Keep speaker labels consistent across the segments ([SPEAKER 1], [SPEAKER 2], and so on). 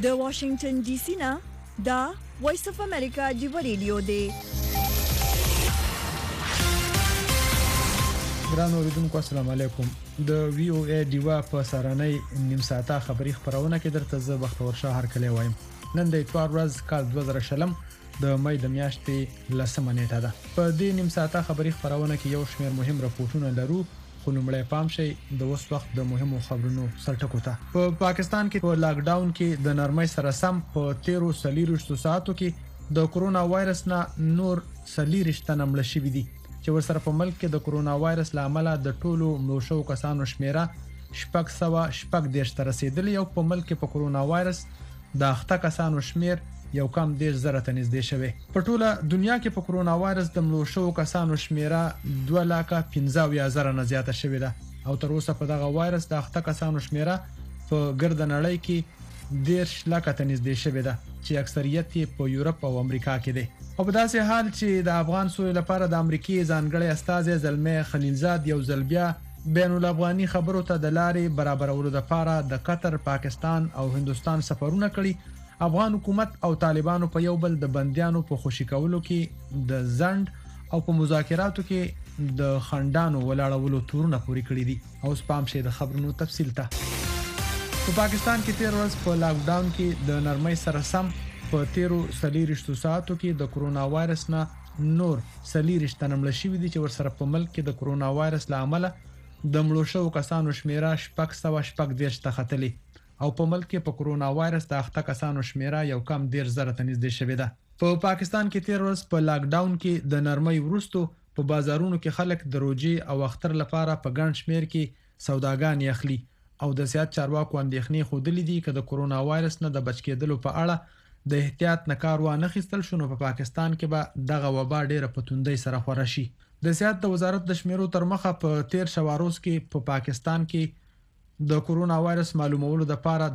[SPEAKER 1] د واشنگټن ډي سي نه دا وایس اف امریکا دی ریډیو دی.
[SPEAKER 2] ګران اوریدونکو السلام علیکم. د وی او ای دیوا په سارنۍ نیم ساعته خبری خبرونه کې درته زه بختور شاه هر کله وایم. نن د اتوار ورځ کال 2020 د مې د میاشتې 10 نیټه ده. په دې نیم ساعته خبری خبرونه کې یو شمېر مهم راپورټونه لرو. خو لومړی پام شي د اوس وخت د مهمو خبرونو سرټکو ته. په پاکستان کې په لاک ډاون کې د نرمۍ سره سم په 13 ساعتو کې د کورونا وایرس نه نور 40 تنه مړ شوي دي چې ورسره په ملک کې د کورونا وایرس لامل د ټولو مړو شوو کسانو شمیره 640 ته رسیدلی او په ملک کې په کورونا وایرس د اخته کسانو شمیر یو کم 10,000 ته نږدې شوی. په ټوله دنیا کې په کورونا وایرس د مړو شوو کسانو شمیره 2,15,000 نه زیاته شوې ده او تر اوسه په دغه وایرس د اخته کسانو شمیره په ګرد نړۍ کې 10,00,000 ته نږدې شوې ده چې اکثریت یې په یورپ او امریکا کې دی. او په داسې حال چې د افغان سولې لپاره د امریکای ځانګړي استازي زلمه خلیلزاد یو ځل بیا بین الافغاني خبرو ته د لارې برابرولو لپاره د قطر، پاکستان او هندستان سفرونه کړي، افغان حکومت او طالبانو په یو بل د بنديانو په خوشی کولو کې د زند او په مذاکراتو کې د خندانو ولاړولو تورونه پوری کړی دي. او سپام شه د خبرونو تفصیل ته. په پاکستان کې 13 ورځې په لاک ډاون کې د نرمۍ سره سم په 13 ساعتو کې د کورونا وایرس نه نور 40 تنه مړ شوي دي چې ورسره په ملک کې د کورونا وایرس لامل د مړو شوو کسانو شمیره 640 ته ختلې او په ملک کې په کورونا وایرس د اخته کسانو شمیره یو کم 10,000 ته نږدې شوې ده. په پاکستان کې 13 ورځې په لاک ډاون کې د نرمۍ وروسته په بازارونو کې خلک د روجي او اختر لپاره په ګڼ شمیر کې سوداګان اخلي او د سیاست چارواکو اندېښنې خوده دي چې د کورونا وایرس نه د بچ کېدلو په اړه د احتیاط نه کار وانه خیستل شونه په پاکستان کې به دغه وبا ډیره په توندۍ سره خورا شي. د سیاست د وزارت د شمیرو تر مخه په 13 شواروز کې په پاکستان کې د کورونا وایرس معلومولو د لپاره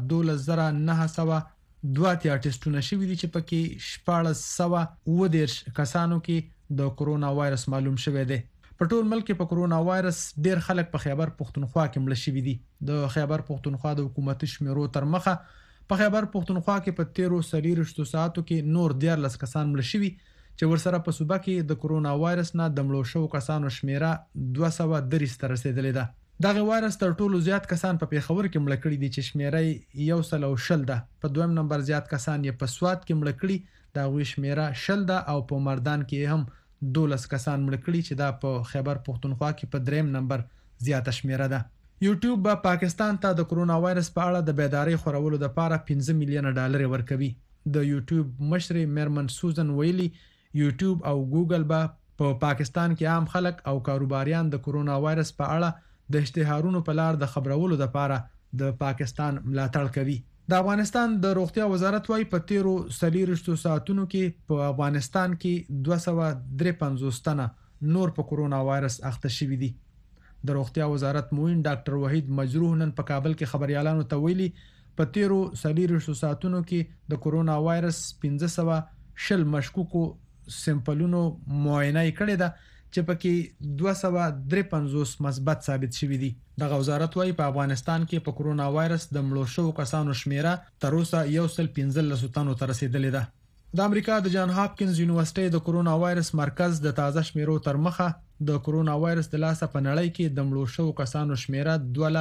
[SPEAKER 2] 12,902 ټیسټونه شوي دي چې پکې 1,610 کسانو کې د کورونا وایرس معلوم شوی دی. په ټول ملک کې په کورونا وایرس ډیر خلک په خیبر پختونخوا کې مړ شوي دي. د خیبر پختونخوا د حکومتي شمیرو تر مخه په خیبر پختونخوا کې په 13 ساعتو کې نور 14 کسان مړ شوي چې ورسره په صوبه کې د کورونا وایرس نه د مړو شوو کسانو شمیره 230 ته رسیدلې ده. دغه وایرس تر ټولو زیات کسان په پیښور کې مړ کړي دي چې شمیره 120 ده. په دویم نمبر زیات کسان یې په سوات کې مړ کړي، دا غوي شمیره 20 ده او په مردان کې هم 12 کسان مړ کړي چې دا په خیبر پختونخوا کې په دریم نمبر زیاته شمیره ده. یوټیوب به پاکستان ته د کورونا وایرس په اړه د بیداری خورولو لپاره $15 میلیون ورکوي. د یوټیوب مشر میرمن سوزن ویلي یوټیوب او ګوګل به په پاکستان کې عام خلک او کاروباریان د کورونا وایرس په اړه د اشتهارونو په لار د خبرولو لپاره د پاکستان ملاتړ کوي. د افغانستان د روغتیا وزارت وايي په 13 ساعتونو کې په افغانستان کې 253 تنه نور په کورونا وایرس اخته شوي دي. د روغتیا وزارت موین ډاکټر وحید مجروح نن په کابل کې خبريالانو ته ویلي په 13 ساعتونو کې د کورونا وایرس 520 مشکوکو سمپلونو معاینه کړې ده چې پکې 253 مثبت ثابت شوي دي. دغه وزارت وايي په افغانستان کې په کورونا وایرس د مړو شوو کسانو شمیره تر اوسه 115 تنو ته رسیدلې ده. د امریکا د جان هاپکینز یونیورسيټي د کورونا وایرس مرکز د تازه شمیرو تر مخه د کورونا وایرس د لاسه په نړۍ کې د مړو شوو کسانو شمیره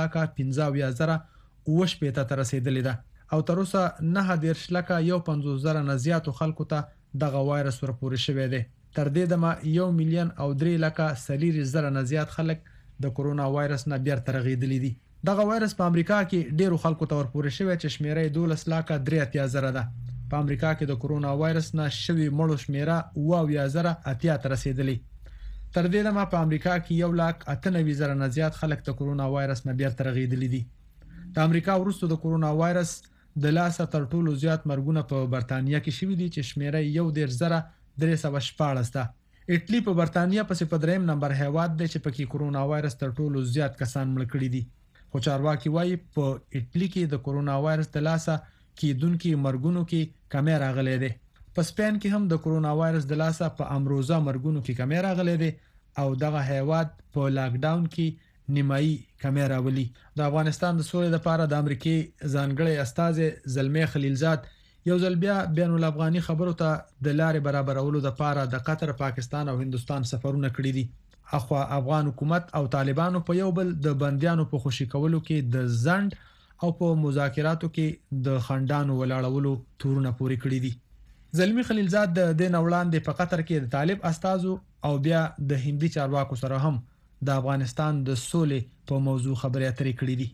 [SPEAKER 2] 2,15,000 ته رسیدلې ده او تر اوسه 9,150,000 نه زیاتو خلکو ته دغه وایرس ورپورې شوی دی. تر دې دمه 1,3,40,000 نه زیات خلک د کورونا وایرس نه بیرته رغیدلي دي. دغه وایرس په امریکا کې ډیرو خلکو ته ورپورې شوی چې شمیره 12,83,000 ده. په امریکا کې د کورونا وایرس نه شوی مړو شمیره 7,080 ته رسیدلی. تر دې دمه په امریکا کې 1,98,000 نه زیات خلک د کورونا وایرس نه بیرته رغیدلي دي. د امریکا وروسته د کورونا وایرس د لاسه تر ټولو زیات مرګونه په برتانیا کې شوي دي چې شمیره 1,314 ده. اټلی په برتانیا پسې په دریم نمبر هیواد دی چې پکې کورونا وایرس تر ټولو زیات کسان مړ کړي دي. خو چارواکي وایي په اټلی کې د کورونا وایرس د لاسه کېدونکو مرګونو کې کمی راغلی دی. په سپین کې هم د کورونا وایرس د لاسه په امروزه مرګونو کې کمی راغلی دی او دغه هیواد په لاک ډاون کې نیمایي کمی راولي. د افغانستان د سولې لپاره د امریکای ځانګړي استازي زلمی خلیلزاد یو ځل بیا بین الافغاني خبرو ته د لارې برابرولو لپاره د قطر، پاکستان او هندستان سفرونه کړي دي. اخوا افغان حکومت او طالبانو په یو بل د بنديانو په خوشي کولو کې د ځند او په مذاکراتو کې د خندانو ولاړولو تورونه پوري کړی دي. زلمی خلیلزاد د دین وړاندې په قطر کې د طالب استازو او بیا د هندي چارواکو سره هم د افغانستان د سولې په موضوع خبرې اترې کړې دي.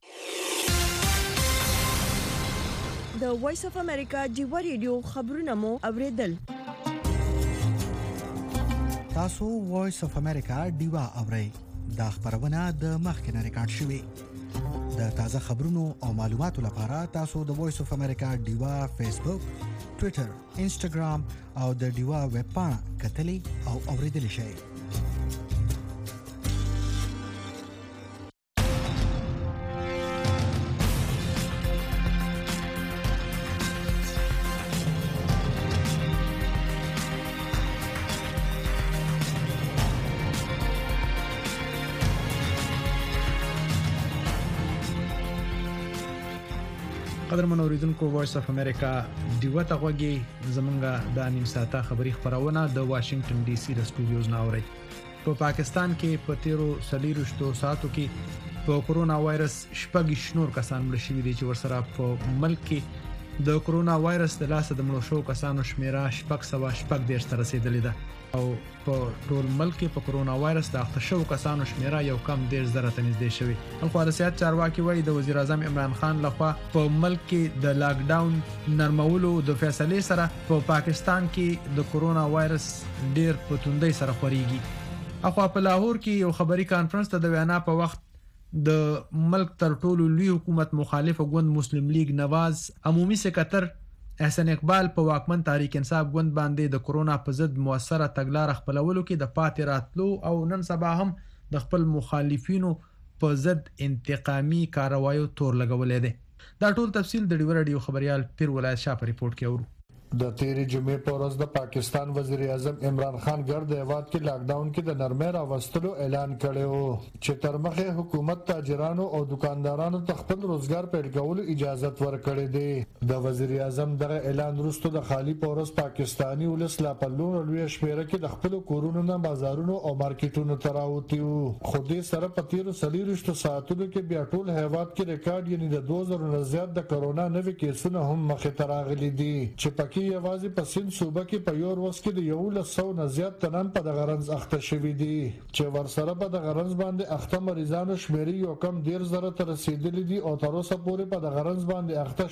[SPEAKER 1] د وایس اف امریکا ډیوا ریډیو خبرونه مو اوریدل.
[SPEAKER 3] تاسو وایس اف امریکا ډیوا اورئ. دا خبرونه د مخکنه ریکارډ شوې. د تازه خبرونو او معلوماتو لپاره تاسو د وایس اف امریکا ډیوا فیسبوک، ټوئیټر، انسټاګرام او د ډیوا ویب پاڼه کتلې او اوریدل شئ.
[SPEAKER 2] قدرمن اوریدونکو، وایس اف امریکا دیوه ته غوږی زمونږه د نیم ساعته خبری خبرونه د واشنگټن ډي سي د سټوډیوز نه اوري. په پاکستان کې په تیرو 24 ساعتو کې په کورونا وایرس شپږ شنور کسان مړ شوي دي چې ورسره په ملک کې د کورونا وایرس د لاسه د مړو شو کسانو شمیره 614 ته رسیدلې ده او په ټول ملک کې په کورونا وایرس د اخته شو کسانو شمیره یو کم 10,000 ته نږدې شوی. خو ریاست چارواکي وایي د وزیر اعظم عمران خان لخوا په ملک کې د لاک ډاون نرمولو د فیصلې سره په پاکستان کې د کورونا وایرس ډیر په توندۍ سره خوريږي. اخو په لاهور کې یو خبري کانفرنس ته د وینا په وخت د ملک تر ټولو لوی حکومت مخالف ګوند مسلم لیگ نواز عمومي سکرټر احسان اقبال په واکمن تحریک انصاف ګوند باندې د کورونا په ضد موثره تګلار خپلولو کې د پاتې راتلو او نن سبا هم د خپل مخالفینو په ضد انتقامي کاروایو تور لګولې ده. دا ټول تفصیل د ډیور رادیو خبريال پیر ولایت شاه په ریپورت کې اورو.
[SPEAKER 4] د تیری جمعې پر ورځ د پاکستان وزیر اعظم عمران خان ګرد هیواد کې لاک ډاون کې د نرمۍ راوستلو اعلان کړی و چې تر مخه حکومت تاجرانو او دکاندارانو ته خپل روزګار پیل کولو اجازه ورکړې ده. د وزیر اعظم دغه اعلان وروسته د خالی پورس پاکستانی ولس لا پلون لوی شمیره کې د خپل کورونو نه بازارونو او مارکیټونو ته راوتیو. خو دې سره په تیرو 24 ساعتونو کې بیا ټول هیواد کې ریکارډ یعنی د 2000 نه زیات د کرونا نوي کیسونه هم مخه ته راغلي دي چې پکې یوازې په سند صوبه کې په یو ورځ کې د 100 نه زیات تنان په دغه رنځ اخته شوي دي چې ورسره په دغه رنځ باندې اخته مریضانو شمیرې یو کم 10,000 ته رسیدلې دي او تر اوسه پورې په دغه رنځ باندې اخته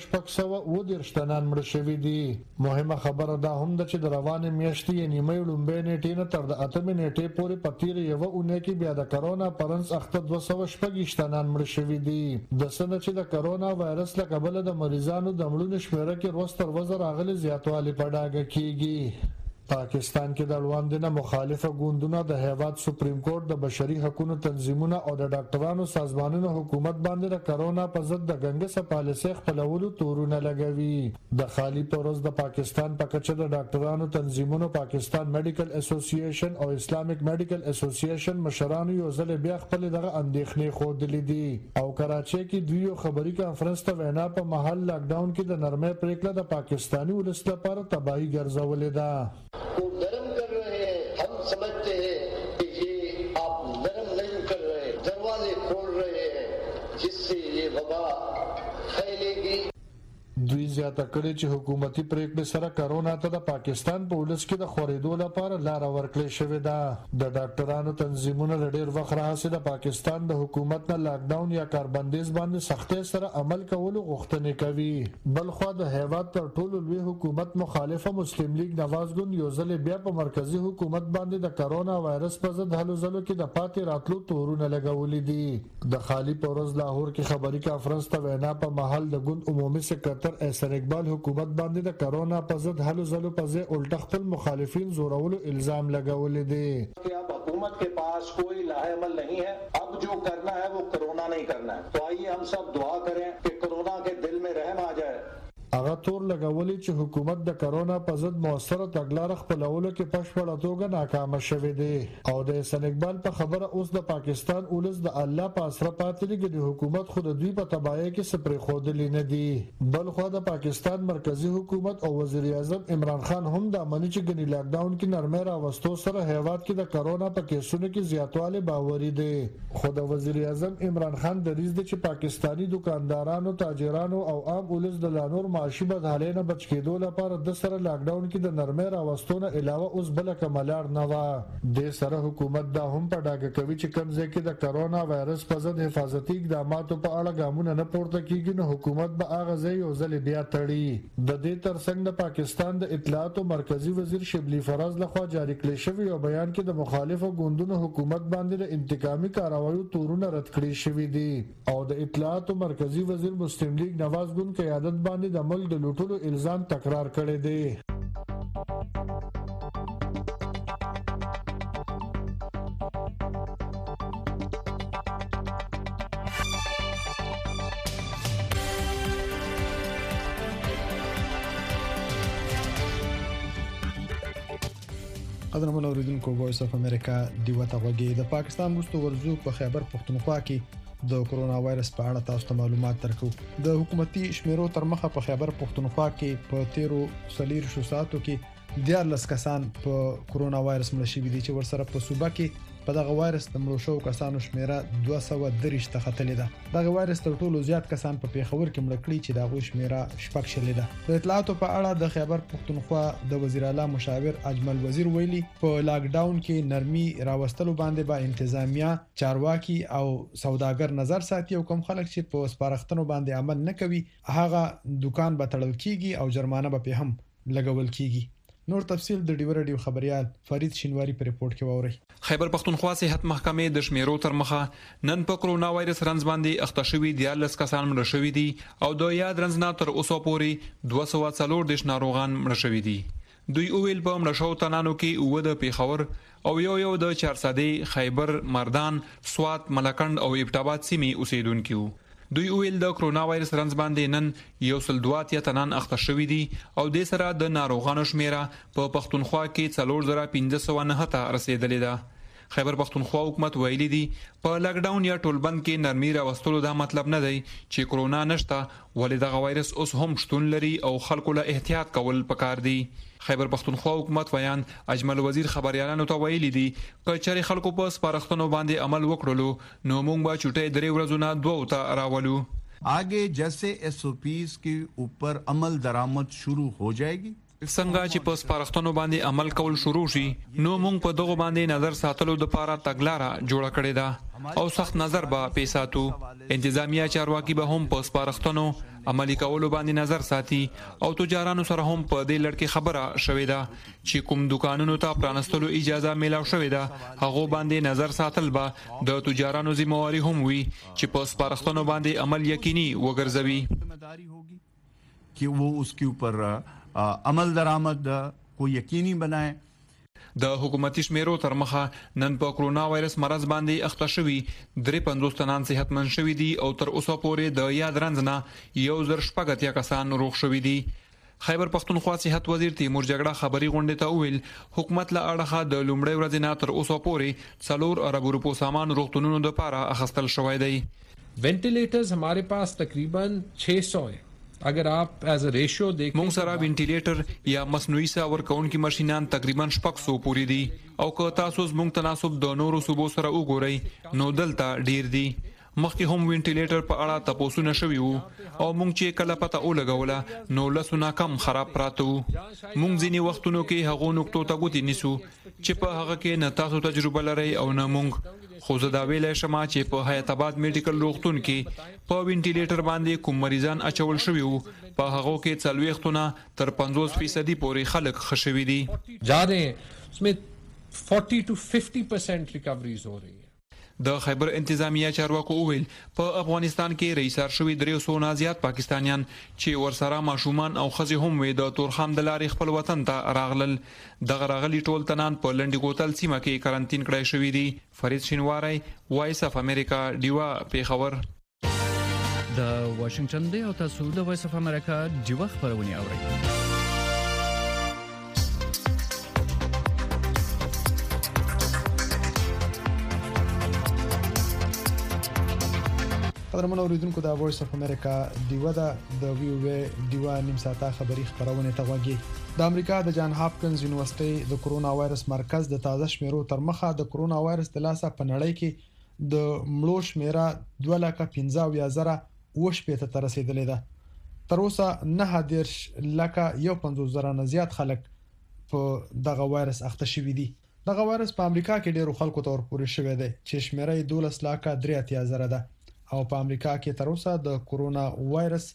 [SPEAKER 4] 610 تنان مړ شوي دي. مهمه خبره دا هم ده چې د روانې میاشتې یعنی مې لومبې نیټې نه تر د 8 نیټې پورې په تیر یو اونۍ کې بیا د کرونا پرنس اخته 216 تنان مړ شوي دي. د سنه چې د کرونا وایرس له کبله د مریضانو د مړونو شمیره کې ورځ تر ورځې راغلي زیاتوالی په ډاګه کیږي. پاکستان کې د اړوندنه مخالفه ګوندونه د هیواد سپریم کورټ د بشري حقوقو تنظیمونه او د ډاکټرانو سازمانونو حکومت باندې د کرونا په ضد د ګنګس پالیسي خپلولو تورونه لګوي. د خالی پروز د پاکستان په کچه د ډاکټرانو تنظیمونو پاکستان میډیکل اسوسییشن او اسلامیک میډیکل اسوسییشن مشرانو یو ځل بیا خپل دغه اندېښنې خوده دي او کراچۍ کې دوی خبري کانفرنس ته وینا په محل لاک ډاون کې د نرمۍ پریکړه د پاکستاني ولس لپاره تباہی ګرځولې ده.
[SPEAKER 5] वो नरम कर रहे हैं, हम समझते हैं कि ये आप नरम नहीं कर रहे, दरवाजे खोल रहे हैं जिससे ये वबा फैलेगी.
[SPEAKER 4] دوی زیاته کړي چې حکومتي پریکړې سره کرونا ته د پاکستان په ولس کې د خورېدو لپاره لار ورکړې شوې ده. د ډاکټرانو تنظیمونه له ډېر وخت راهیسې د پاکستان د حکومت نه لاک ډاون یا کاربندیز باندې سختۍ سره عمل کولو غوښتنې کوي. بلخوا د هیواد تر ټولو لوی حکومت مخالفه مسلم لیگ نواز ګوند یو ځل بیا په مرکزی حکومت باندې د کرونا وایرس په ضد هلو ځلو کې د پاتې راتلو تورونه لګولې دي. د خالی پورز لاهور کې خبري کانفرنس ته وینا په محل د ګوند عمومي سکرټر احسان اقبال حکومت باندې د کرونا په ضد هلو ځلو په ځای الټا خپل مخالفین زورولو الزام لګولې دي.
[SPEAKER 6] अब हुकूमत के पास कोई लाहेअमल नहीं है, अब जो करना है वो कोरोना नहीं करना है. तो आइए हम सब दुआ करें कि कोरोना के दिल में रहम आ जाए.
[SPEAKER 4] هغه تور لګولي چې حکومت د کرونا په ضد موثره تګلارې خپلولو کې پښپړه توګه ناکام شوه دی او د حسن اقبال په خبره اوس د پاکستان اولس د الله په اسره پاتې لګي د حکومت خود دوی په تباہی کې سپری خودلی نه دي بل خو د پاکستان مرکزی حکومت او وزیر اعظم عمران خان هم د امنیت چې ګنی لاک ډاون کې نرمه راوستو سره هیواد کې د کرونا په کیسونو کې زیاتواله باوري دي خو د وزیر اعظم عمران خان د ریز د چې پاکستانی دکاندارانو تاجرانو او عام ولس د لانور معاشي بدحالۍ نه بچ کېدو لپاره د سره لاک ډاون کې د نرمۍ راوستونه علاوه اوس بل کملار نه و د سره حکومت دا هم په ډاګه کوي چې کوم ځای کې د کرونا وایرس په ضد حفاظتي اقداماتو په اړه ګامونه نه پورته کیږي نو حکومت به هغه ځای یو ځل بیا تړي د دې ترڅنګ د پاکستان د اطلاعات مرکزی وزیر شبلی فراز لخوا جاری کړی شوی یو بیان کې د مخالفو ګوندونو حکومت باندې د انتقامي کاروایو تورونه رد کړی شوی دي او د اطلاعات مرکزی وزیر مسلم لیگ نواز ګوند قیادت باندې د ملک د لوټولو الزام تکرار کړی دی
[SPEAKER 2] قدرمن اوریدونکو وایس اف امریکا دیوه تغوږی د پاکستان وروسته ورزو په خیبر پښتونخوا کې د کرونا وایرس په اړه تاسو ته معلومات درکو د حکومتي شمیرو تر مخه په خیبر پښتونخوا کې په 13 ساعتو کې 14 کسان په کرونا وایرس مړ شوي دي چې ورسره په صوبه کې په دغه وایرس د مړو شوو کسانو شمیره 230 ته ختلې ده دغه وایرس تر ټولو زیات کسان په پیښور کې مړ کړي چې دغه شمیره شپږ شلې ده د اطلاعاتو په اړه د خیبر پښتونخوا د وزیر اعلی مشاور اجمل وزیر ویلي په لاک ډاون کې نرمي راوستلو باندې با انتظامیه چارواکي او سوداګر نظر ساتي او کوم خلک چې په سپارښتنو باندې عمل نه کوي هغه دکان به تړل کیږي او جرمانه به هم لګول کیږي نور تفصيل د ډیو رادیو خبريال فرید شینواری په ریپورت کې ووري
[SPEAKER 7] خیبر پختونخوا صحت محکمې د شمیرو تر مخه نن په کرونا وایرس رنځ باندې اخته شوي 14 کسان مړ شوي دي او د یاد رنځ نه تر اوسه پورې 240 ناروغان مړ شوي دي دوی اویل په مړ شو تنانو کې و د پیښور او یو د 400 خیبر مردان سوات ملکند او ابټاباد سیمې اوسیدونکو دوی اویل د کرونا وایرس رنځ باندې نن یو سل دوات یا تنان اخته شوي دي او د سره د ناروغانو شمیره په پښتونخوا کې 4509 ته رسیدلې ده خیبر پښتونخوا حکومت ویلي دي په لاک ډاون یا ټولبند کې نرمي راوستلو دا مطلب نه دی چې کرونا نشته ولې دغه وایرس اوس هم شتون لري او خلکو له احتیاط کول پکار دي خیبر پښتونخوا حکومت ویان اجمل وزیر خبريالانو ته ویلي دي کچاري خلکو په سپارښتنو باندې عمل وکړلو نو موږ به چټي درې ورځې نه دوه ته راولو
[SPEAKER 8] आगे जैसे SOPs के ऊपर अमल दरामद शुरू हो जाएगी
[SPEAKER 7] څنګه چې په سپارښتنو باندې عمل کول شروع شي نو موږ په دغه باندې نظر ساتلو د پاره تګلارہ جوړه کړې ده او سخت نظر به پیساتو انتظامیه چارواکي به هم په سپارښتنو عملی کولو باندې نظر ساتي او تجارانو سره هم په دې لړ کې خبره شوې ده چې کوم دکانونو ته پرانستلو اجازه میلاو شوې ده هغه باندې نظر ساتل به د تجارانو ذمہواری هم وي چې په سپارښتنو باندې عمل یقیني وګرځوي
[SPEAKER 8] ذمہداری ہوگی کہ وہ اس کے اوپر عمل درآمد کو یقینی بنائے
[SPEAKER 7] د حکومتي شمیرو تر مخه نن په کرونا وایرس مرض باندې اخته شوي 53 تنان صحتمند شوي دي او تر اوسه پورې د یاد رنځ نه یو زر شپږ کسان روغ شوي دي خیبر پښتونخوا صحت وزیر تیمور جګړه خبري غونډه ته ویل حکومت له اړخه د لومړی ورځ نه تر اوسه پورې 4 ارب روپو سامان روغتونونو لپاره اخستل شوی دی
[SPEAKER 9] वेंटिलेटर्स हमारे पास तकरीबन 600 है अगर आप एज अ रेशियो देखें
[SPEAKER 7] مونږ سره وینټیلیټر یا مصنوعي سا ورکون کی ماشينان تقریبا 600 پوری دي او که تاسو زموږ تناسب د نورو صوبو سره وګورئ نو دلته ډیر دي مخکې هم وینټیلیټر په اړه تاسو نشوي وو او مونږ چې کله پته ولګوله نو لسونه کم خراب پراته وو مونږ ځینی وختونو کې هغه نقطو ته ګوتی نیسو چې په هغه کې نه تاسو تجربه لرئ او نه مونږ خو زه دا ویلای شم چې په حیات آباد میډیکل روغتون کې په وینټیلیټر باندې کوم مریضان اچول شوی وو په هغه کې 40 تر 50% پورې خلک خښوي دي
[SPEAKER 9] जा रहे हैं उसमें 40 to 50% रिकवरीज हो रही है
[SPEAKER 7] د خیبر انتظامیه چارواکو ویل په افغانستان کې رئیسار شوی 300 نه زیات پاکستانیان چې ورسره ماشومان او خزي هم وي د تورخم د لارې خپل وطن ته راغلل دغه راغلي ټول تنان په لنډي کوتل سیمه کې کارانتین کړای شوی دي فرید شینواری وایس اف امریکا دیوا پیښور
[SPEAKER 10] د واشنگټن دی او تاسو د وایس اف امریکا ډیوه خبرونه اورئ.
[SPEAKER 2] قدرمن اوریدونکو د وایس اف امریکا دیوه د وی او دیوه نیم ساعته خبری خبرونه ته وګورئ. د امریکا د جان هاپکنز یونیورسيټي د کرونا وایرس مرکز د تازه شمیرو تر مخه د کرونا وایرس د لاسه په نړۍ کې د مړو شمیره 2,15,000 ته رسیدلې ده. تر اوسه 9,150,000 نه زیات خلک په دغه وایرس اخته شوي دي. دغه وایرس په امریکا کې ډیرو خلکو ته ورپورې شوی دی چې شمیره 12,83,000 ده او په امریکا کې تر اوسه د کرونا وایرس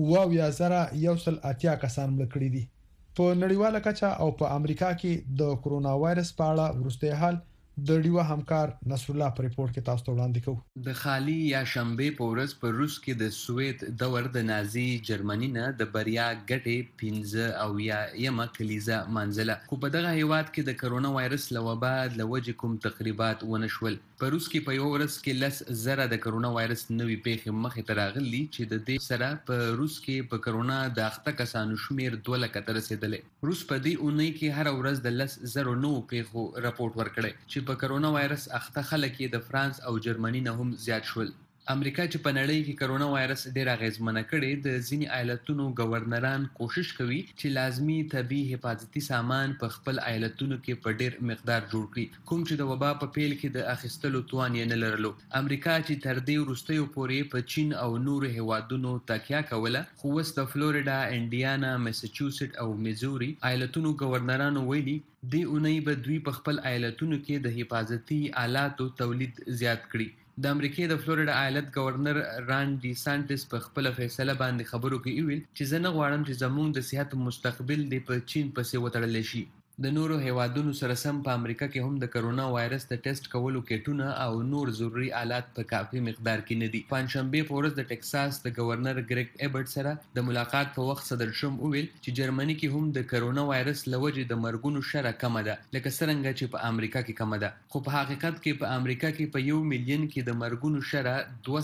[SPEAKER 2] 2,180 کسان مړ کړي دي. په نړیواله کچه او په امریکا کې د کرونا وایرس په اړه ورسته حال د ډیوه همکار نصر الله په ریپورت کې تاسو ته وړاندې کوو.
[SPEAKER 11] د خالی یا شنبه په ورځ په روس کې د سوویت دور د نازي جرمني نه د بریا ګټې 15 او یا یمه کلیزه منځله. خو په دغه هیواد کې د کرونا وایرس لوبا لوجه کوم تقریبات ونشول. په روس کې په یو ورځ کې 10,000 د کرونا وایرس نوې پیښې مخې ته راغلي چې د دې سره په روس کې په کرونا د اخته کسانو شمیر 2 لک ته رسیدلی. روس په دې اونۍ کې هر ورځ د 10,000 نوو پیښو راپورټ ورکړي چې په کرونا وایرس اخته خلک د فرانس او جرمني نه هم زیات شول. امریکا چې په نړۍ کې کرونا وایرس ډیر اغیزمنه کړي د ځینې ایالتونو گورنران کوشش کوي چې لازمی طبي حفاظتي سامان په خپل ایالتونو کې په ډیر مقدار جوړ کړي کوم چې د وبا په پیل کې د اخیستلو توان یې نه لرلو. امریکا چې تر دې وروستیو پورې په چین او نورو هیوادونو تکیه کوله خو اوس د فلوریډا، انډیانا، میساچوسټ او میزوري ایالتونو گورنرانو ویلي د اونۍ به دوی په خپل ایالتونو کې د حفاظتي آلاتو تولید زیات کړي. د امریکای د فلوریډا ایالت گورنر ران ډي سانټس په خپل فیصله باندې خبرو کې ویل چې زه نه غواړم چې زموږ د صحت مستقبل د چین پسې وتړل شي. د نورو هیوادونو سره سم په امریکا کې هم د کرونا وایرس د ټیسټ کولو کټونه او نور ضروري آلات په کافي مقدار کې نه دي. پنځشنبه په ورځ د ټکساس د گورنر ګریګ ایبرټ سره د ملاقات په وخت صدر شم ویل چې جرمني کې هم د کرونا وایرس لوجه د مرګونو شره کم ده لکه څنګه چې په امریکا کې کم ده. خو په حقیقت کې په امریکا کې په 1 ملیون کې د مرګونو شره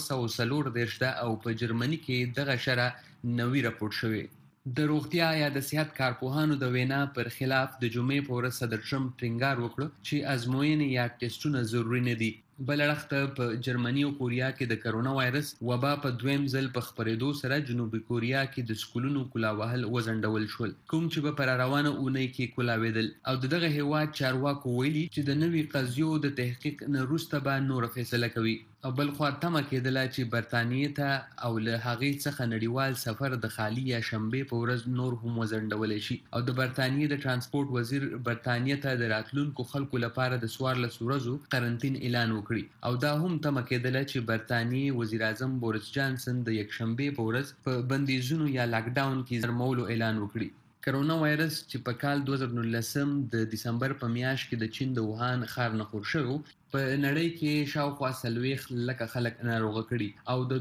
[SPEAKER 11] 240 ده او په جرمني کې دغه شره 90 راپورټ شوی. د روغتیا یا د صحت کارپوهانو د وینا پر خلاف د جمعې په ورځ صدر ټرمپ ټینګار وکړ چې ازموینې یا ټیسټونه ضروري نه دي. بل اړخته په جرمني او کوریا کې د کرونا وایرس وبا په دویم ځل په خپرېدو سره جنوبي کوریا کې د سکولونو کولا وهل وزندول شول کوم چې په روانه اونۍ کې کولاویدل او دغه هیواد چارواکو ویلي چې د نوي قضیو د تحقیق نه وروسته به نور فیصله کوي. او بل خو تمه کېدله چې برتانیې ته او له هغې څخه نړیوال سفر د خالی یا شنبه په ورځ نور هم وزندول شي او د برتانیې د ترانسپورت وزیر برتانیې ته د راتلونکو خلکو لپاره د 14 ورځو قرنطین اعلان وکړي او دا هم تمه کېدله چې برتانیې وزیر اعظم بوریس جانسن د یک شنبه په ورځ په بندیزونو یا لاک ډاون کې درمولو اعلان وکړي. کرونا وایرس چې په کال 2019 د دسمبر په میاشت کې د چین د ووهان ښار نه خور شو په نړۍ کې شاوخوا 40 لکه خلک ناروغ کړي او د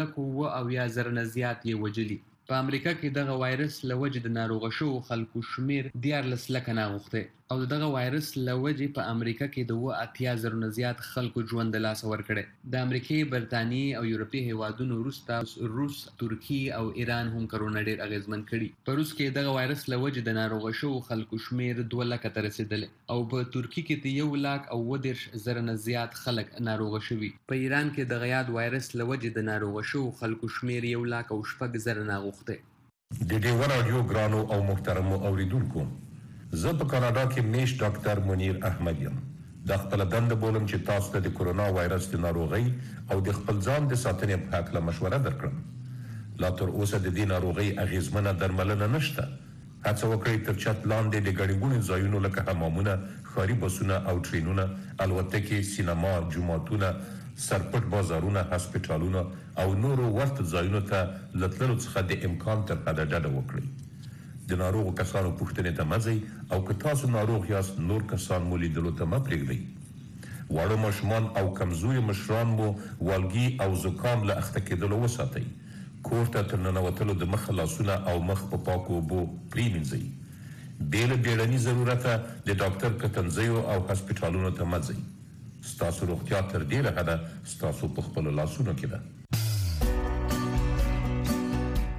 [SPEAKER 11] 2,000 نه زیات یې وجلي. په امریکا کې دغه وایرس لوجه د ناروغ شو خلکو شمیر 14 لکه ناغښته او دغه وایرس لوجه په امریکا کې د 80,000 نه زیات خلکو ژوند لاس ور کړي. د امریکای، برتانیې او یورپی هیوادونو وروسته روس، ترکیه او ایران هم کرونا ډیر اغیزمن کړي. په روس کې دغه وایرس لوجه د ناروغ شو خلکو شمیر 2 لکه ته رسیدل او په ترکیه کې 1,30,000 نه زیات خلک ناروغ شوي. په ایران کې د غیاد وایرس لوجه د ناروغ شو خلکو شمیر 1,06,000 ناغښته.
[SPEAKER 12] د دې ورادیو ګرانو او محترمو اوریدونکو، زه په کاناډا کې میش ډاکټر منیر احمد یم. د خپل دنده بولم چې تاسو ته د کرونا وایرس د ناروغۍ او د خپل ځان د ساتنې په اړه مشوره درکړم. لا تر اوسه د دې ناروغۍ اغیزمنه درملنه نشته. هڅه وکړئ تر چت لاندې د ګڼې ګوڼې ځایونو لکه حمامونه، ښاري بسونه او ټرینونه، الوتکې، سینما، جوماتونه، سرپټ بازارونه، هسپتالونه او نورو ورته ځایونو ته له تللو څخه د امکان تر حده ډډه وکړئ. د ناروغو کسانو پوښتنې ته مه ځئ او که تاسو ناروغ یاست نور کسان مو لیدلو ته مه پرېږدئ. واړه ماشومان او کمزوري مشران مو والګي او زکام له اخته کېدلو وساتئ. کور ته تر ننوتلو د مخه لاسونه او مخ په پاکو اوبو پرېمینځئ. بې له بیړني ضرورته د ډاکټر کتنځیو او هسپتالونو ته مه ځئ. ستاسو روغتیا تر ډېره حده ستاسو په خپلو لاسونو کې ده.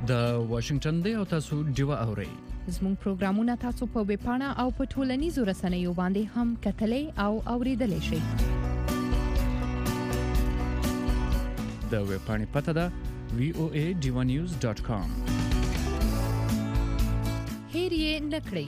[SPEAKER 10] د واشنگټن دی او تاسو ډیوا اورئ.
[SPEAKER 13] زموږ پروګرامونه تاسو په ویب پاڼه او په ټولنیزو رسنیو باندې هم کتلای او اوریدلای شئ.
[SPEAKER 10] د ویب پاڼې پته ده voadivanews.com.
[SPEAKER 13] هیر یې نکړئ.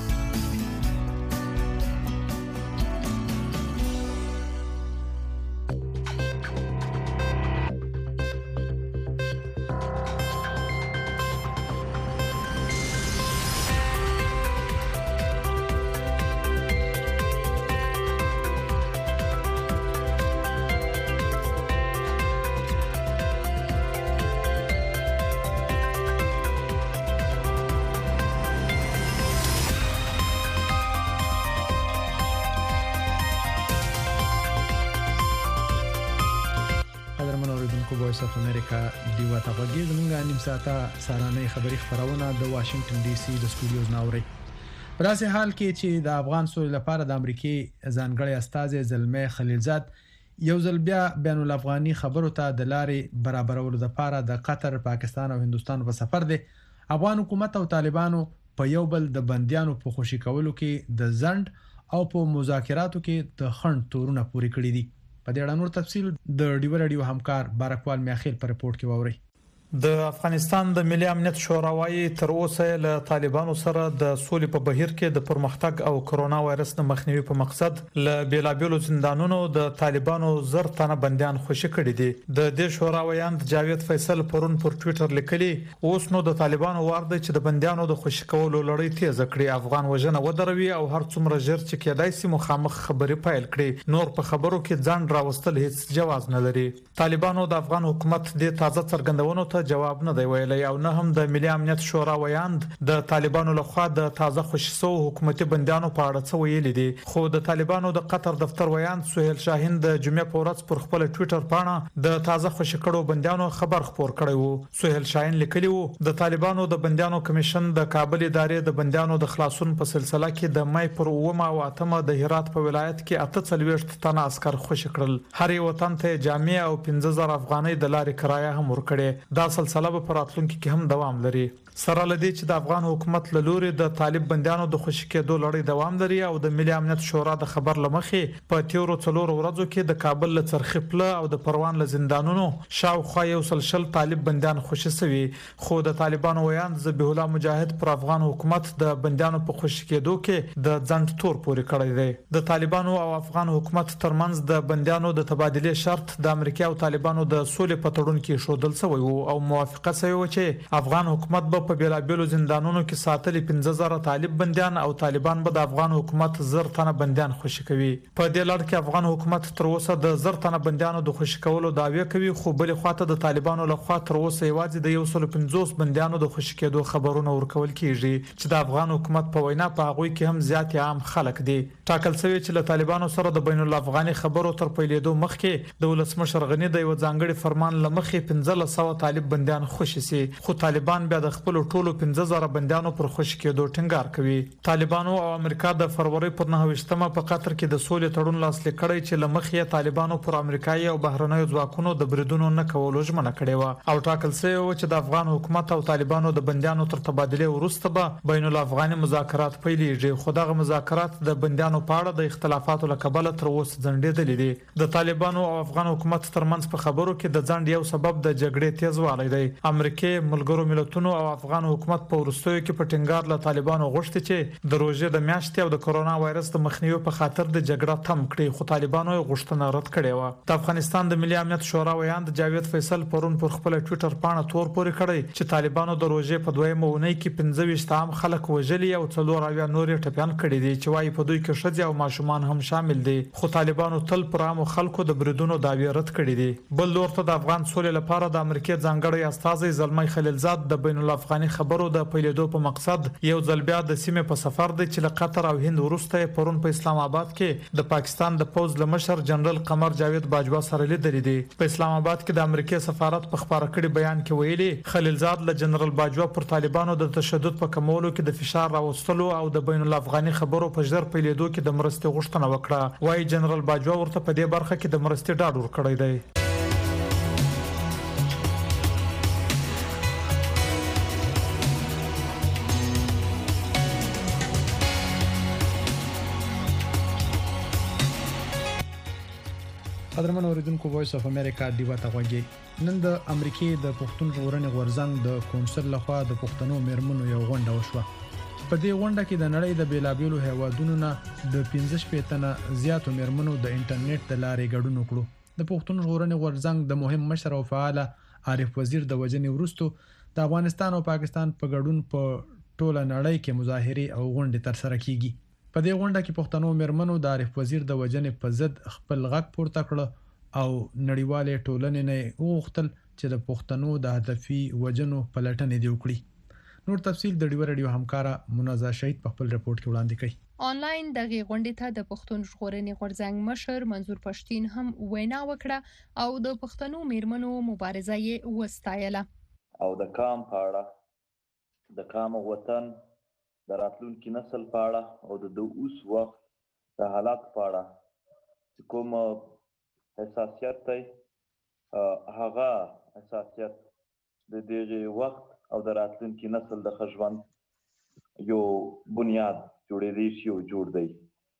[SPEAKER 2] وایس اف امریکا دیوا تاغږی زمونږه نیم ساعته سارانه خبری خبرونه د واشنگټن ډي سي د سټوډیوز ناوړي. په داسې حال کې چې د افغان سولې لپاره د امریکای ځانګړي استاذ زلمه خلیلزاد یو ځل بیا بین الافغاني خبرو ته د لارې برابرولو لپاره د قطر، پاکستان او هندستان په سفر دی. افغان حکومت او طالبانو په یو بل د بنديانو په خوشي کولو کې د ځند او په مذاکراتو کې د خند تورونه پوری کړی دي. په دې اړه نور تفصیل د ډیو رادیو همکار بارکوال میاخیل پر رپورت کې ووري.
[SPEAKER 14] د افغانستان د ملي امنیت شورا وايي تر اوسه له طالبانو سره د سولې په بهیر کې د پرمختګ او کرونا وایرس د مخنیوي په مقصد له بیلابیلو زندانونو د طالبانو زر تنه بنديان خوشي کړي دي. د دې شورا ویاند جاوید فیصل پرون پر ټوئیټر لیکلي اوس نو د طالبانو وار دی چې د بنديانو د خوشي کولو لړۍ تیز کړي، افغان وژنه ودروي او هر څومره ژر چې کېدای شي مخامخ خبري پیل کړي. نور په خبرو کې ځان راوستل هیڅ جواز نه لري. طالبانو د افغان حکومت د تازه څرګندونو ته جواب نه دی ویلی او نه هم د ملي امنیت شورا ویاند د طالبانو لخوا د تازه خوشیسو حکومتي بنديانو په اړه څه ویلي دي. خو د طالبانو د قطر دفتر ویاند سهیل شاهین د جمعې په ورځ پر خپل ټوئیټر پاڼه د تازه خوشی کړو بنديانو خبر خپور کړی وو. سهیل شاهین لیکلی وو د طالبانو د بنديانو کمیشن د کابل ادارې د بنديانو د خلاصون په سلسله کې د مې پر 9 او 8 د هرات په ولایت کې 48 تنه عسكر خوشی کړل. هر وطن ته جامع او 15000 افغانۍ د لارې کرایه هم ورکړي. دا سلسله په راتلونکي کې هم دوام لري. سره لدی چې د افغان حکومت له لوري د طالب بنديانو د خوشي کېدو لړۍ دوام لري او د ملي امنیت شورا د خبر لمخې په تیورو څلور ورځو کې د کابل له څرخپله او د پروان له زندانونو شاوخوا یو سلسله طالب بنديان خوشي سوي. خو د طالبانو ویاند ذبیح الله مجاهد پر افغان حکومت د بنديانو په خوشي کېدو کې د ځند تور پوري کړی دی. د طالبانو او افغان حکومت ترمنځ د بنديانو د تبادله شرط د امریکا او طالبانو د سولې په تړون کې شودل شوی او موافقه شوی و چې افغان حکومت به په بیلابیلو زندانونو کې ساتلي 15000 طالب بنديان او طالبان به د افغان حکومت زر تنه بنديان خوشي کوي. په دې لړ کې افغان حکومت تر اوسه د زر تنه بنديانو د خوشي کولو دعوی کوي، خو بل خواته د طالبانو لخوا تر اوسه یوازې د 150 بنديانو د خوشي کېدو خبرونه ورکول کیږي چې د افغان حکومت په وینا په هغه کې هم زیات عام خلک دي. ټاکل شوی چې له طالبانو سره د بین الافغاني خبرو تر پیلېدو مخکې د ولسمشر غنی د یو ځانګړي فرمان لمخې 1500 طالب بنديان خوشي سي، خو طالبان بیا د خپل ټولو 15000 بنديانو پر خوشي کېدو ټینګار کوي. طالبانو او امریکا د فروری پر 9مه په قطر کې د سولې تړون لاسلیک کړی چې لمخې طالبانو پر امریکایي او بهرنیو ځواکونو د بریدونو نه کولو ژمنه کړې و او ټاکل شوی و چې د افغان حکومت او طالبانو د بنديانو تر تبادله وروسته به بین الافغاني مذاکرات پیلېږي. خو دغه مذاکرات د بنديانو په اړه د اختلافاتو له کبله تر اوسه ځنډېدلې دي. د طالبانو او افغان حکومت ترمنځ په خبرو کې د ځنډ یو سبب د جګړې تیزوالی دی. امریکای، ملګرو ملتونو او افغان حکومت په ورستیو کې په ټینګار له طالبانو غوښتي چې د روزې د میاشتې او د کرونا وایرس د مخنیوي په خاطر د جګړه تم کړي، خو طالبانو یې غوښتنه رد کړې و. د افغانستان د ملي امنیت شورا ویاند جاوید فیصل پرون پر خپل ټوئیټر پاڼه تور پوري کړی چې طالبانو د روزې په 2مه اونۍ کې 25 عام خلک وژلي او 4 نور ټپيان کړي دي چې وايي په دوی کې ښځې او ماشومان هم شامل دي. خو طالبانو تل پر عام خلکو د بریدونو دعوی رد کړي دي. بل لورته د افغان سولې لپاره د امریکای ځانګړي استاذ زلمه خلیلزاد د بین الافغاني خبرو د پیلېدو په مقصد یو ځل بیا د سیمې په سفر دی چې له قطر او هند وروسته پرون په اسلام آباد کې د پاکستان د پوز لمشر جنرال قمر جاوید باجوا سره لیدلې دي. په اسلام آباد کې د امریکای سفارت په خبره کړي بیان کې ویلي خلیلزاد له جنرال باجوا پر طالبانو د تشدد په کمولو کې د فشار راوستلو او د بین الافغاني خبرو په ژر پیلېدو کې د مرستې غوښتنه وکړه. وايي جنرال باجوا ورته په دې برخه کې د مرستې ډاډ ورکړی دی.
[SPEAKER 2] قدرمن اوریدونکو وایس اف امریکا دیوا تاغوږي نن د امریکای د پښتون ژغورنې غورځنګ د کونسل لخوا د پښتنو میرمنو یو غونډه وشوه. په دې غونډه کې د نړۍ د بیلابیلو هیوادونو نه د 15 تنه زیاتو میرمنو د انټرنیټ د لارې ګډون وکړو. د پښتون ژغورنې غورځنګ د مهم مشر او فعال عارف وزیر د وجنې وروسته د افغانستان او پاکستان په ګډون په ټوله نړۍ کې مظاهره او غونډې ترسره کیږي. په دې غونډه کې پښتنو میرمنو د عارف وزیر د وجنې په ضد خپل غږ پورته کړ او نړیواله ټولنې نه وغوښتل چې د پښتنو د هدفي وجنو پلټنې دی وکړي. نور تفصیل د ډیو رادیو همکارا منازا شهید په خپل رپورت کې وړاندې کړي.
[SPEAKER 13] آنلاین دغه غونډې ته د پښتون ژغورنې غورځنګ مشر منظور پښتين هم وینا وکړه او د پښتنو میرمنو مبارزه یې وستایله.
[SPEAKER 15] او د کام پاړه د کام وطن د راتلونکي نسل په اړه او د اوس وخت د حالات په اړه کوم حساسیت دی هغه حساسیت د دغه وخت او د راتلونکي نسل د خژوند یو بنیاد جوړېدی شي او جوړ دی.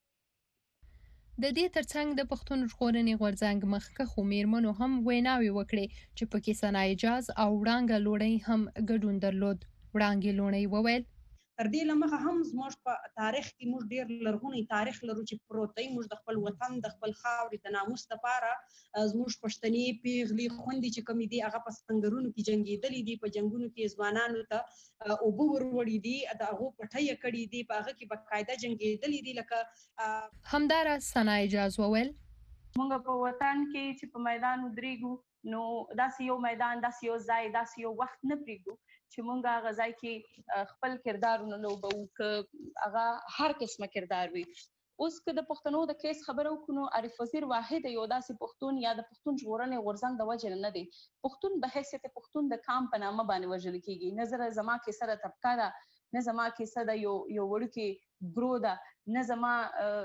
[SPEAKER 13] د دې ترڅنګ د پښتون ژغورنې غورځنګ مخکښو میرمنو هم ویناوي وکړي چې پکې سنا اجاز او وړانګه لوړی هم ګډون درلود. وړانګه لوړی وویل
[SPEAKER 16] تر دې لمخه هم زموږ په تاریخ کې موږ ډیر لرغونی تاریخ لرو چې پروتای موږ د خپل وطن د خپل خاورې د ناموس لپاره زموږ پښتني پیغلي خوندې چې کوم دي هغه په څنګهونو کې جنگیدلې دي په جنگونو کې ځوانانو ته او بور وړي دي د هغه پټي کړي دي په هغه کې بقاعده جنگیدلې دي لکه
[SPEAKER 13] همدار سنا اجاز وویل
[SPEAKER 17] موږ په وطن کې چې په میدان ودرېګو نو داسې یو میدان داسې یو ځای داسې یو وخت نه پریږدو چې مونږ هغه ځای کې خپل کردارونه لوبو که هغه هر قسمه کردار وي. اوس که د پښتنو د کیس خبره وکړو عارف وزیر واحد یو داسې پښتون یا د پښتون ژغورنې غورځنګ د وجه نه دی. پښتون به حیثیت پښتون د کام په نامه باندې وژل کیږي. نظر زما کې سره طبقه ده نه زما کې سره یو وړوکی ګرو ده نه زما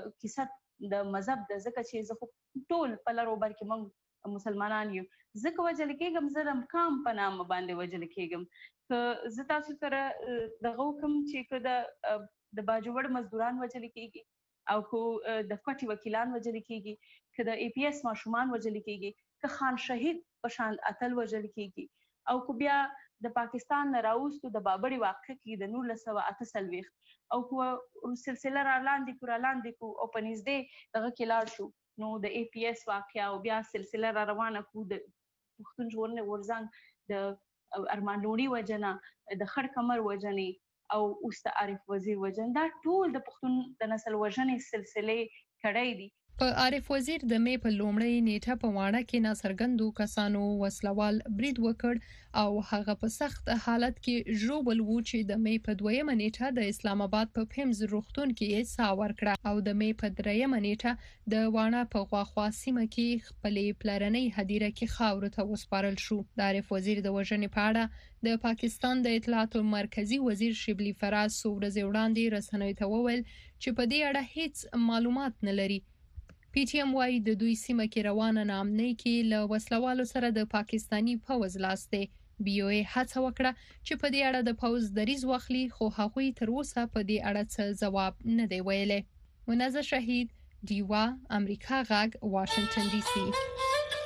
[SPEAKER 17] کې د مذهب د ځکه چې زه ټول په لارو بر کې مونږ مسلمانان یو ځکه وجل کېږم زه د کام په نامه باندې وجل کېږم. که زه تاسو سره دغه کوم چې که د باجوړ مزدوران وجل کېږي او که د کوټي وکیلان وجل کېږي که د APS ماشومان وجل کېږي که خان شهید په شان اتل وجل کېږي او که بیا د پاکستان نه راوستو د بابړي واقع کې د 1948 او که سلسله را لاندې کو او په نږدې دغه کې لاړ شو نو د APS واقعیا او بیا سلسله را روانه کو د پښتون ژغورنې غورځنګ د ارمان لوڼي وجنه د خړ کمر وجنې او اوس د عارف وزیر وجنه دا ټول د پښتون د نسل وجنې سلسله کړای دي.
[SPEAKER 13] په عارف وزیر د می په لومړی نیټه په واړه کې ناڅرګندو کسانو وسلوال برید وکړ او هغه په سخت حالت کې ژوبل و چې د می په دویمه نیټه د اسلام آباد په پیمز روغتون کې سا ورکړه او د می په دریمه نیټه د واړه په غواخوا سیمه کې خپلې پلرنۍ هدیره کې خاور ته وسپارل شو. د عارف وزیر د وژنې په اړه د پاکستان د اطلاعاتو مرکزی وزیر شبلی فراز څو ورځې وړاندې رسنیو ته وویل چې په دې اړه هیڅ معلومات نه لري. PTM وايي د دوی سیمه کې روانه نامنۍ کې له وسلوالو سره د پاکستانی پوځ لاس دی. BOA هڅه وکړه چې په دې اړه د پوځ دریځ واخلي خو هغوی تر اوسه په دې اړه څه ځواب نه دی ویلي. منازا شهید دیوا امریکا غږ واشنگټن DC.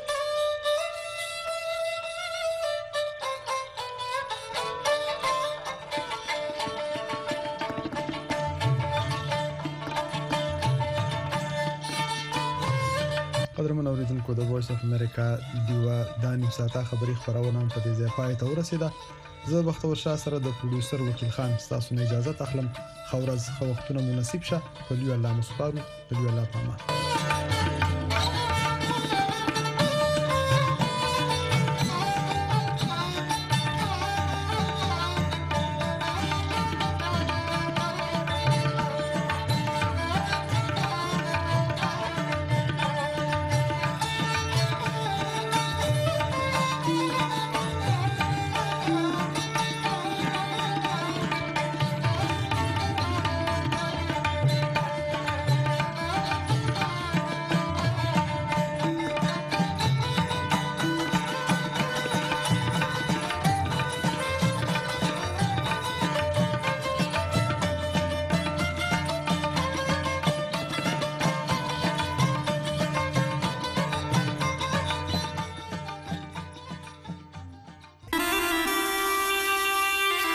[SPEAKER 2] قدرمن اوریدونکو د وایس اف امریکا دیوا دانی ساته خبري خبرونه په دې ځای پای ته ورسیده. زه بختور شاه سره د پروډوسر وکیل خان تاسو نه اجازه اخلم. خورز خو وختونه مناسب شه. په لیو الله مصبر په لیو الله پامه.